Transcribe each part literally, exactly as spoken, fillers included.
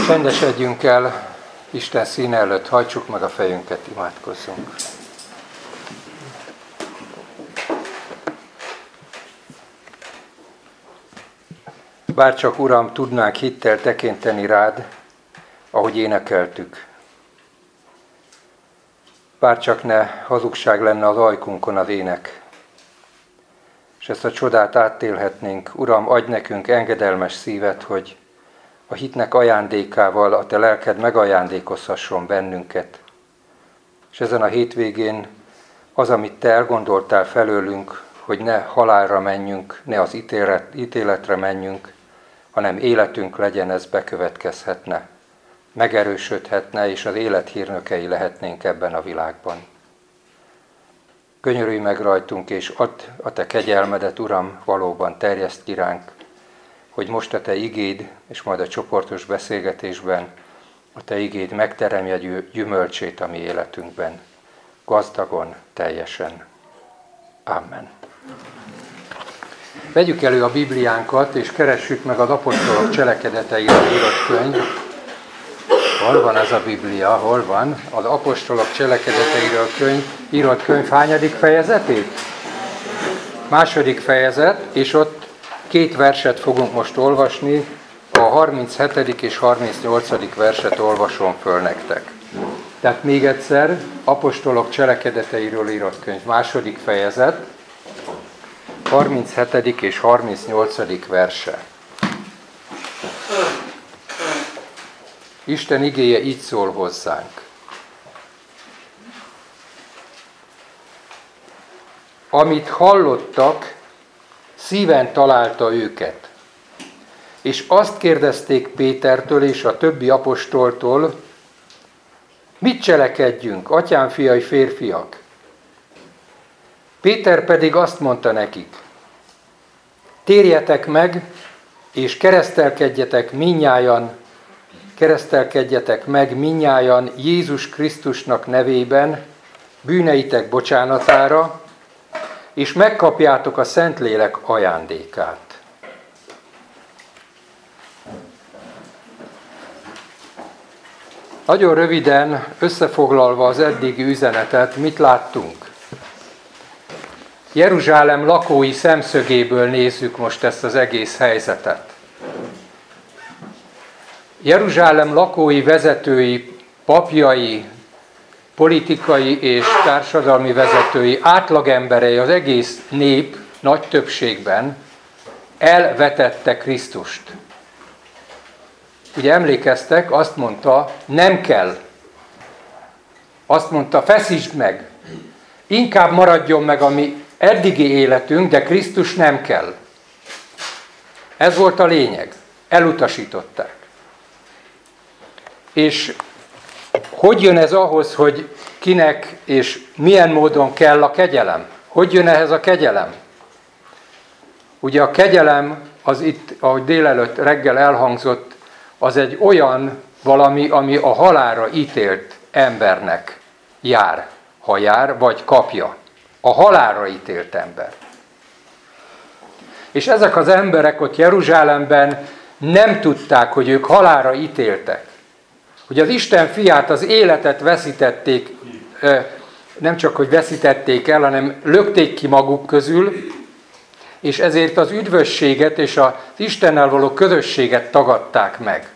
Csendesedjünk el Isten színe előtt, hajtsuk meg a fejünket, imádkozzunk. Bárcsak, Uram, tudnánk hittel tekinteni rád, ahogy énekeltük. Bárcsak ne hazugság lenne az ajkunkon az ének, és ezt a csodát áttélhetnénk. Uram, adj nekünk engedelmes szívet, hogy a hitnek ajándékával a te lelked megajándékozhasson bennünket. És ezen a hétvégén az, amit te elgondoltál felőlünk, hogy ne halálra menjünk, ne az ítélet, ítéletre menjünk, hanem életünk legyen, ez bekövetkezhetne, megerősödhetne, és az élet hírnökei lehetnénk ebben a világban. Könyörülj meg rajtunk, és add a te kegyelmedet, Uram, valóban terjeszt ki ránk, hogy most a te igéd, és majd a csoportos beszélgetésben a te igéd megteremje gyümölcsét a mi életünkben, gazdagon, teljesen. Amen. Vegyük elő a Bibliánkat, és keressük meg az apostolok cselekedeteiről írott könyv. Hol van ez a Biblia? Hol van? Az apostolok cselekedeteiről könyv, írott könyv hányadik fejezetét? Második fejezet, és ott két verset fogunk most olvasni, a harminchetedik és harmincnyolcadik verset olvasom föl nektek. Tehát még egyszer, apostolok cselekedeteiről írott könyv, második fejezet, harminchetedik és harmincnyolcadik verse. Isten igéje így szól hozzánk. Amit hallottak, szíven találta őket. És azt kérdezték Pétertől és a többi apostoltól, mit cselekedjünk, atyám fiai férfiak? Péter pedig azt mondta nekik, térjetek meg, és keresztelkedjetek minnyájan, keresztelkedjetek meg minnyájan Jézus Krisztusnak nevében, bűneitek bocsánatára, és megkapjátok a Szentlélek ajándékát. Nagyon röviden összefoglalva az eddigi üzenetet, mit láttunk? Jeruzsálem lakói szemszögéből nézzük most ezt az egész helyzetet. Jeruzsálem lakói, vezetői, papjai, politikai és társadalmi vezetői, átlagemberei, az egész nép nagy többségben elvetette Krisztust. Ugye emlékeztek, azt mondta, nem kell. Azt mondta, feszítsd meg. Inkább maradjon meg a mi eddigi életünk, de Krisztus nem kell. Ez volt a lényeg. Elutasították. És hogy jön ez ahhoz, hogy kinek és milyen módon kell a kegyelem? Hogy jön ehhez a kegyelem? Ugye a kegyelem, az itt, ahogy délelőtt reggel elhangzott, az egy olyan valami, ami a halálra ítélt embernek jár, ha jár, vagy kapja. A halálra ítélt ember. És ezek az emberek ott Jeruzsálemben nem tudták, hogy ők halálra ítéltek. Hogy az Isten fiát, az életet veszítették, nem csak, hogy veszítették el, hanem lökték ki maguk közül, és ezért az üdvösséget és az Istennel való közösséget tagadták meg.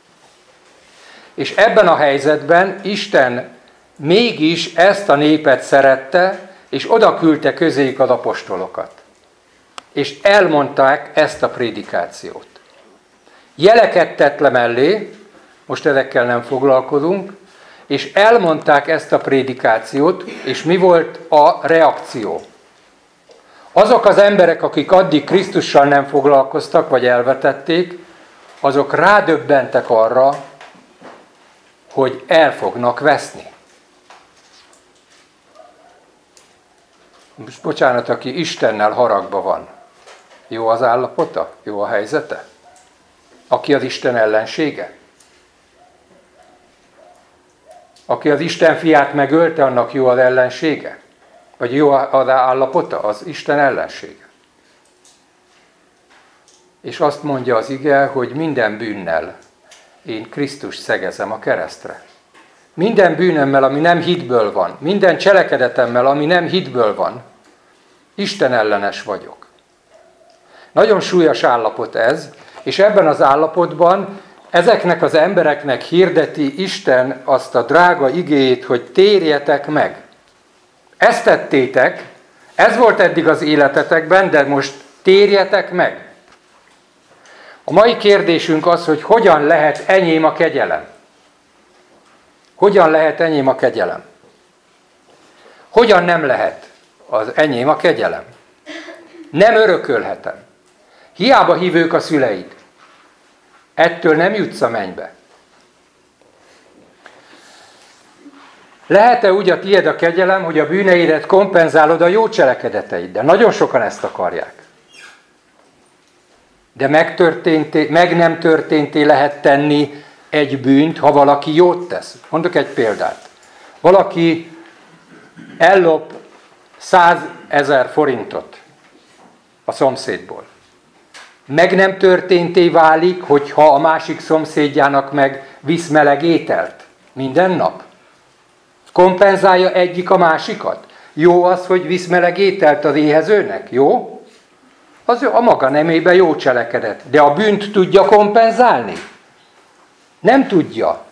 És ebben a helyzetben Isten mégis ezt a népet szerette, és oda küldte közéjük az apostolokat. És elmondták ezt a prédikációt. Jeleket tett le mellé, most ezekkel nem foglalkozunk, és elmondták ezt a prédikációt, és mi volt a reakció? Azok az emberek, akik addig Krisztussal nem foglalkoztak, vagy elvetették, azok rádöbbentek arra, hogy el fognak veszni. Most bocsánat, aki Istennel haragban van. Jó az állapota? Jó a helyzete? Aki az Isten ellensége? Aki az Isten fiát megölte, annak jó az ellensége? Vagy jó az állapota? Az Isten ellensége? És azt mondja az ige, hogy minden bűnnel én Krisztust szegezem a keresztre. Minden bűnömmel, ami nem hitből van, minden cselekedetemmel, ami nem hitből van, Isten ellenes vagyok. Nagyon súlyos állapot ez, és ebben az állapotban ezeknek az embereknek hirdeti Isten azt a drága igéjét, hogy térjetek meg. Ezt tettétek, ez volt eddig az életetekben, de most térjetek meg. A mai kérdésünk az, hogy hogyan lehet enyém a kegyelem? Hogyan lehet enyém a kegyelem? Hogyan nem lehet az enyém a kegyelem? Nem örökölhetem. Hiába hívők a szüleid. Ettől nem jutsz a mennybe. Lehet-e úgy a tiéd a kegyelem, hogy a bűneidet kompenzálod a jó cselekedeteiddel? Nagyon sokan ezt akarják. De megtörténté, meg nem történté lehet tenni egy bűnt, ha valaki jót tesz. Mondok egy példát. Valaki ellop százezer forintot a szomszédból. Meg nem történté válik, hogyha a másik szomszédjának meg visz meleg ételt minden nap. Kompenzálja egyik a másikat. Jó az, hogy visz meleg ételt az éhezőnek? Jó? Az a maga nemében jó cselekedet. De a bűnt tudja kompenzálni? Nem tudja.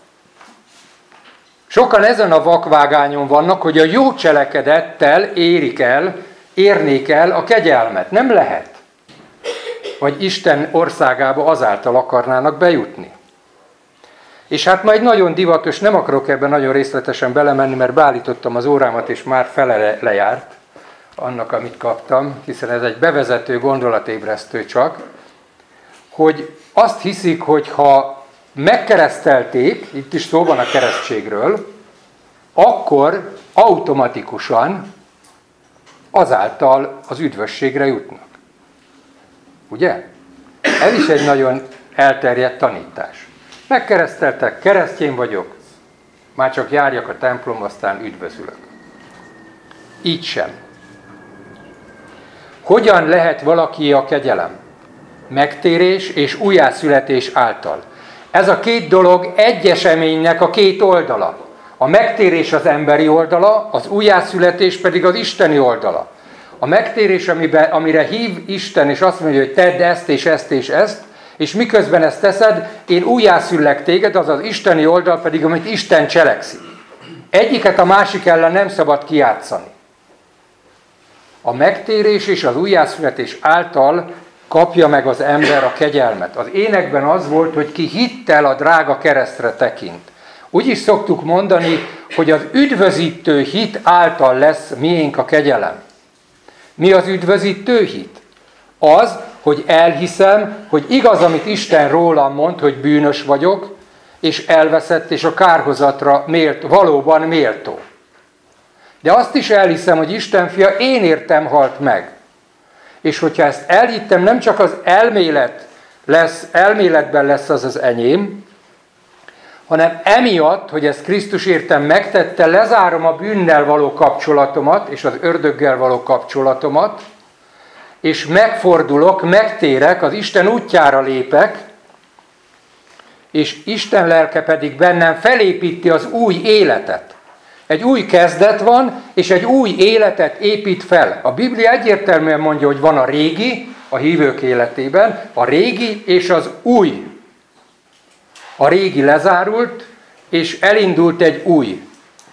Sokan ezen a vakvágányon vannak, hogy a jó cselekedettel érik el, érnék el a kegyelmet. Nem lehet. Vagy Isten országába azáltal akarnának bejutni. És hát majd nagyon divatos, nem akarok ebben nagyon részletesen belemenni, mert beállítottam az órámat, és már fele lejárt annak, amit kaptam, hiszen ez egy bevezető, gondolatébresztő csak, hogy azt hiszik, hogy ha megkeresztelték, itt is szó van a keresztségről, akkor automatikusan azáltal az üdvösségre jutnak. Ugye? Ez is egy nagyon elterjedt tanítás. Megkereszteltek, keresztény vagyok, már csak járjak a templomba, aztán üdvözülök. Így sem. Hogyan lehet valaki a kegyelem? Megtérés és újjászületés által. Ez a két dolog egy eseménynek a két oldala. A megtérés az emberi oldala, az újjászületés pedig az isteni oldala. A megtérés, amiben, amire hív Isten, és azt mondja, hogy tedd ezt és ezt és ezt, és miközben ezt teszed, én újjászüllek téged, az az isteni oldal pedig, amit Isten cselekszik. Egyiket a másik ellen nem szabad kijátszani. A megtérés és az újjászületés által kapja meg az ember a kegyelmet. Az énekben az volt, hogy ki hittel a drága keresztre tekint. Úgy is szoktuk mondani, hogy az üdvözítő hit által lesz miénk a kegyelem. Mi az üdvözítő hit? Az, hogy elhiszem, hogy igaz, amit Isten rólam mond, hogy bűnös vagyok, és elveszett, és a kárhozatra mélt, valóban méltó. De azt is elhiszem, hogy Isten fia én értem halt meg. És hogyha ezt elhittem, nem csak az elmélet lesz, elméletben lesz az az enyém, hanem emiatt, hogy ezt Krisztus értem megtette, lezárom a bűnnel való kapcsolatomat, és az ördöggel való kapcsolatomat, és megfordulok, megtérek, az Isten útjára lépek, és Isten lelke pedig bennem felépíti az új életet. Egy új kezdet van, és egy új életet épít fel. A Biblia egyértelműen mondja, hogy van a régi, a hívők életében, a régi és az új. A régi lezárult, és elindult egy új.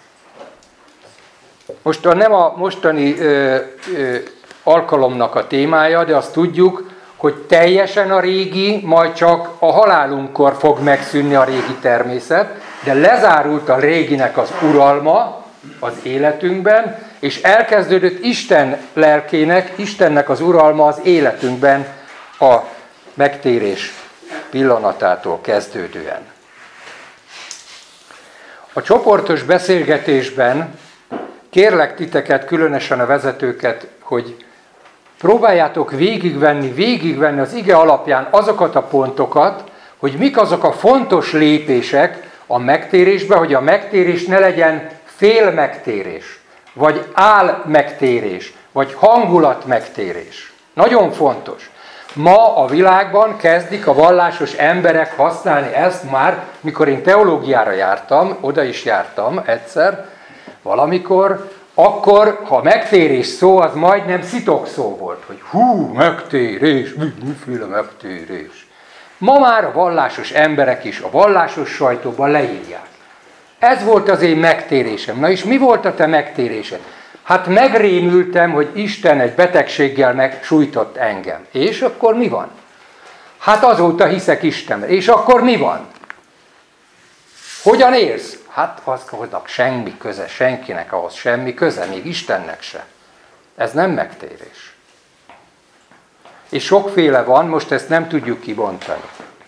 Most nem a mostani ö, ö, alkalomnak a témája, de azt tudjuk, hogy teljesen a régi, majd csak a halálunkkor fog megszűnni a régi természet, de lezárult a réginek az uralma az életünkben, és elkezdődött Isten lelkének, Istennek az uralma az életünkben a megtérés pillanatától kezdődően. A csoportos beszélgetésben kérlek titeket, különösen a vezetőket, hogy próbáljátok végigvenni, végigvenni az ige alapján azokat a pontokat, hogy mik azok a fontos lépések a megtérésben, hogy a megtérés ne legyen fél megtérés, vagy áll megtérés, vagy hangulat megtérés. Nagyon fontos. Ma a világban kezdik a vallásos emberek használni ezt már, mikor én teológiára jártam, oda is jártam egyszer, valamikor, akkor, ha megtérés szó, az majdnem szitokszó volt, hogy hú, megtérés, mi, miféle megtérés. Ma már a vallásos emberek is a vallásos sajtóban leírják. Ez volt az én megtérésem. Na és mi volt a te megtérésed? Hát megrémültem, hogy Isten egy betegséggel megsújtott engem. És akkor mi van? Hát azóta hiszek Istenben. És akkor mi van? Hogyan érsz? Hát aznak semmi köze, senkinek ahhoz semmi köze, még Istennek se. Ez nem megtérés. És sokféle van, most ezt nem tudjuk kibontani.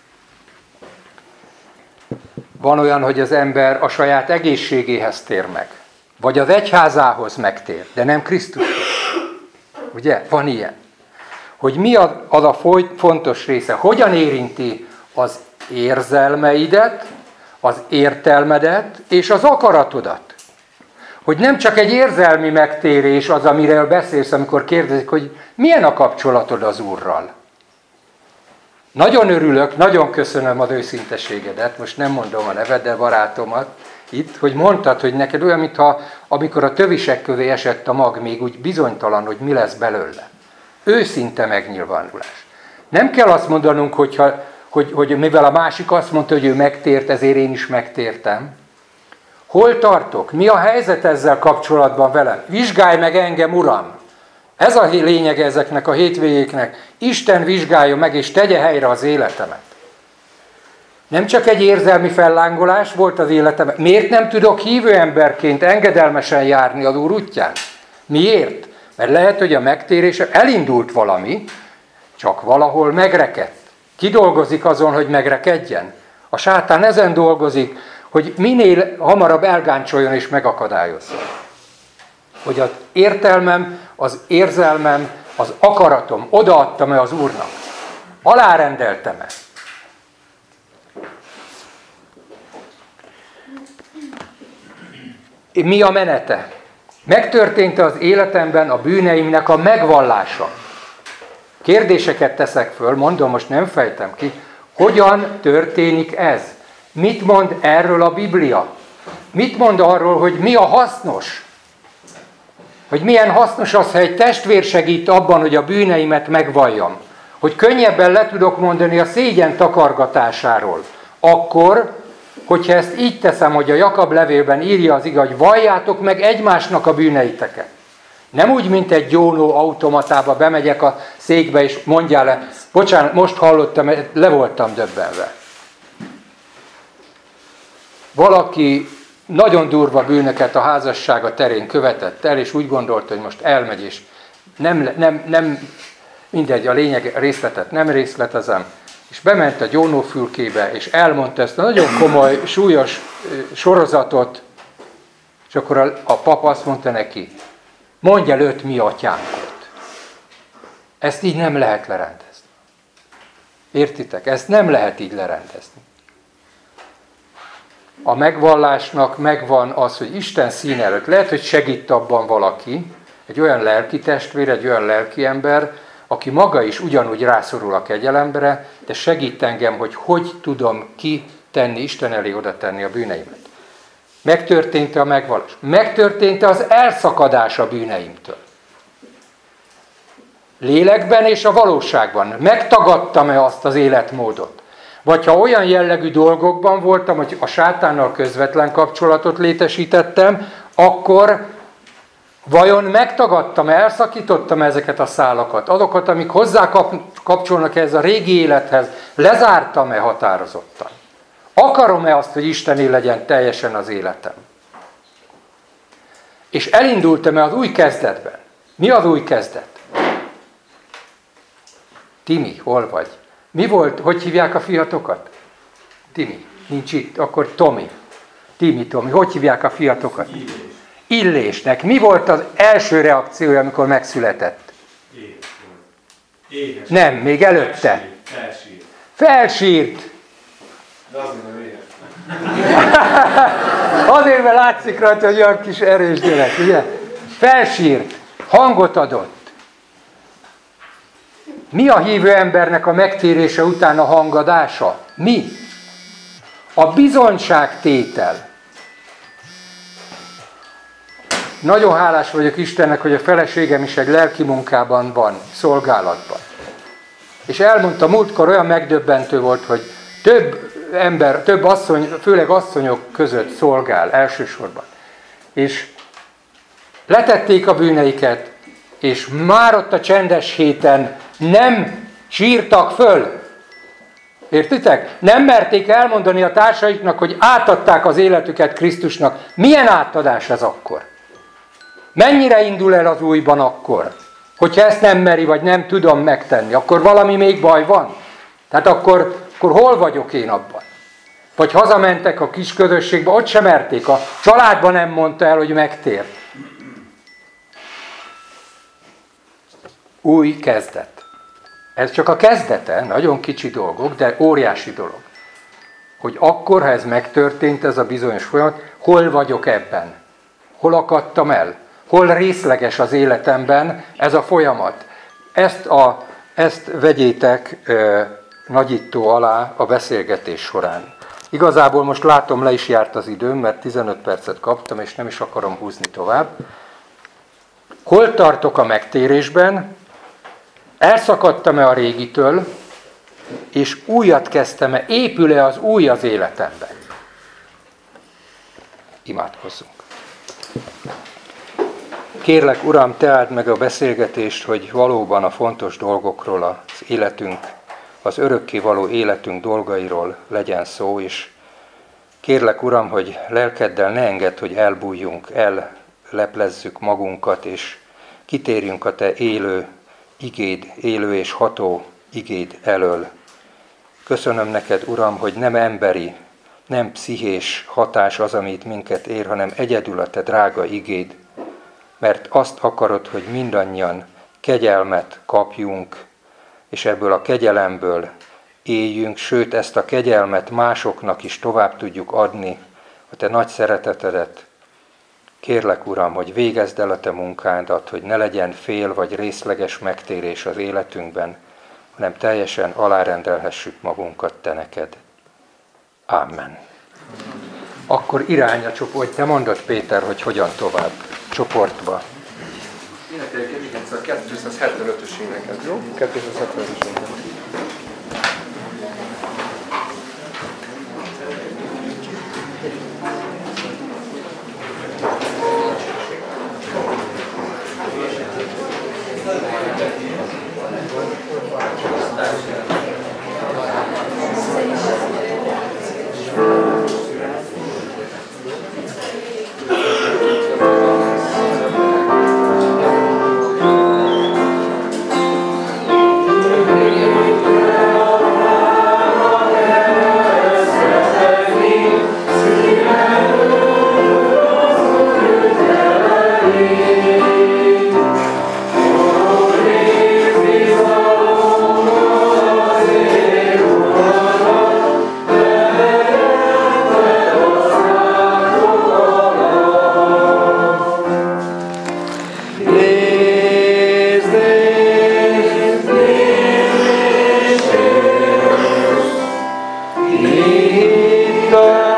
Van olyan, hogy az ember a saját egészségéhez tér meg. Vagy az egyházához megtér, de nem Krisztushoz. Ugye? Van ilyen. Hogy mi az a fontos része? Hogyan érinti az érzelmeidet, az értelmedet és az akaratodat? Hogy nem csak egy érzelmi megtérés az, amiről beszélsz, amikor kérdezik, hogy milyen a kapcsolatod az Úrral. Nagyon örülök, nagyon köszönöm az őszinteségedet, most nem mondom a neved, de barátomat itt, hogy mondtad, hogy neked olyan, mintha amikor a tövisek közé esett a mag, még úgy bizonytalan, hogy mi lesz belőle. Őszinte megnyilvánulás. Nem kell azt mondanunk, hogyha, hogy, hogy mivel a másik azt mondta, hogy ő megtért, ezért én is megtértem. Hol tartok? Mi a helyzet ezzel kapcsolatban velem? Vizsgálj meg engem, Uram! Ez a lényege ezeknek a hétvégéknek. Isten vizsgálja meg, és tegye helyre az életemet. Nem csak egy érzelmi fellángolás volt az életemben. Miért nem tudok hívő emberként engedelmesen járni az Úr útján? Miért? Mert lehet, hogy a megtérésem elindult valami, csak valahol megrekedt. Ki dolgozik azon, hogy megrekedjen? A sátán ezen dolgozik, hogy minél hamarabb elgáncsoljon és megakadályozza. Hogy az értelmem, az érzelmem, az akaratom odaadtam-e az Úrnak? Alárendeltem-e? Mi a menete? Megtörtént az életemben a bűneimnek a megvallása. Kérdéseket teszek föl, mondom, most nem fejtem ki. Hogyan történik ez? Mit mond erről a Biblia? Mit mond arról, hogy mi a hasznos? Hogy milyen hasznos az, ha egy testvér segít abban, hogy a bűneimet megvalljam. Hogy könnyebben le tudok mondani a szégyen takargatásáról. Akkor, hogyha ezt így teszem, hogy a Jakab levélben írja az ige, hogy valljátok meg egymásnak a bűneiteket. Nem úgy, mint egy gyónó automatába bemegyek a székbe, és mondjál le, bocsánat, most hallottam, le voltam döbbenve. Valaki nagyon durva bűnöket a házassága terén követett el, és úgy gondolta, hogy most elmegy, és nem, nem, nem mindegy, a lényeg részletet nem részletezem, és bement a gyónófülkébe, és elmondta ezt a nagyon komoly, súlyos sorozatot, és akkor a, a pap azt mondta neki, mondj el öt mi atyánkot. Ezt így nem lehet lerendezni. Értitek? Ezt nem lehet így lerendezni. A megvallásnak megvan az, hogy Isten színe előtt. Lehet, hogy segít abban valaki, egy olyan lelki testvér, egy olyan lelki ember, aki maga is ugyanúgy rászorul a kegyelemre, de segít engem, hogy hogy tudom kitenni, Isten elé oda tenni a bűneimet. Megtörtént-e a megvallás? Megtörtént-e az elszakadás a bűneimtől? Lélekben és a valóságban. Megtagadtam-e azt az életmódot? Vagy ha olyan jellegű dolgokban voltam, hogy a sátánnal közvetlen kapcsolatot létesítettem, akkor vajon megtagadtam, elszakítottam ezeket a szálakat, azokat, amik hozzá kapcsolnak ez a régi élethez, lezártam-e határozottan? Akarom-e azt, hogy Istené legyen teljesen az életem? És elindultam-e az új kezdetben? Mi az új kezdet? Timi, hol vagy? Mi volt, hogy hívják a fiatokat? Timi, nincs itt, akkor Tomi. Timi, Tomi, hogy hívják a fiatokat? Illés. Illésnek. Mi volt az első reakciója, amikor megszületett? Éhes. Nem, még előtte. Felsírt. Felsírt. De azért nem éhes. Azért, mert látszik rajta, hogy olyan kis erős gyerek, ugye? Felsírt. Hangot adott. Mi a hívő embernek a megtérése után a hangadása? Mi? A bizonyságtétel. Nagyon hálás vagyok Istennek, hogy a feleségem is egy lelki munkában van, szolgálatban. És elmondta, múltkor olyan megdöbbentő volt, hogy több ember, több asszony, főleg asszonyok között szolgál elsősorban. És letették a bűneiket, és már ott a csendes héten nem sírtak föl. Értitek? Nem merték elmondani a társaiknak, hogy átadták az életüket Krisztusnak. Milyen átadás ez akkor? Mennyire indul el az újban akkor? Hogyha ezt nem meri, vagy nem tudom megtenni, akkor valami még baj van? Tehát akkor, akkor hol vagyok én abban? Vagy hazamentek a kis közösségbe, ott sem merték, a családban nem mondta el, hogy megtér. Új kezdet. Ez csak a kezdete, nagyon kicsi dolgok, de óriási dolog. Hogy akkor, ha ez megtörtént, ez a bizonyos folyamat, hol vagyok ebben? Hol akadtam el? Hol részleges az életemben ez a folyamat? Ezt, a, ezt vegyétek ö, nagyító alá a beszélgetés során. Igazából most látom, le is járt az időm, mert tizenöt percet kaptam, és nem is akarom húzni tovább. Hol tartok a megtérésben? Elszakadtam-e a régitől, és újat kezdtem-e? Épül-e az új az életemben? Imádkozzunk. Kérlek, Uram, te áld meg a beszélgetést, hogy valóban a fontos dolgokról, az életünk, az örökkévaló életünk dolgairól legyen szó, és kérlek, Uram, hogy lelkeddel ne engedd, hogy elbújjunk, elleplezzük magunkat, és kitérjünk a te élő igéd, élő és ható igéd elől. Köszönöm neked, Uram, hogy nem emberi, nem pszichés hatás az, amit minket ér, hanem egyedül a te drága igéd, mert azt akarod, hogy mindannyian kegyelmet kapjunk, és ebből a kegyelemből éljünk, sőt, ezt a kegyelmet másoknak is tovább tudjuk adni, a te nagy szeretetedet. Kérlek, Uram, hogy végezd el a te munkádat, hogy ne legyen fél vagy részleges megtérés az életünkben, hanem teljesen alárendelhessük magunkat te neked. Amen. Akkor irány a csoport, te mondod, Péter, hogy hogyan tovább csoportba. Énekeljük egyszer a kétszázhetvenötös éneket, jó? kétszázhetvenötös éneket. Lord.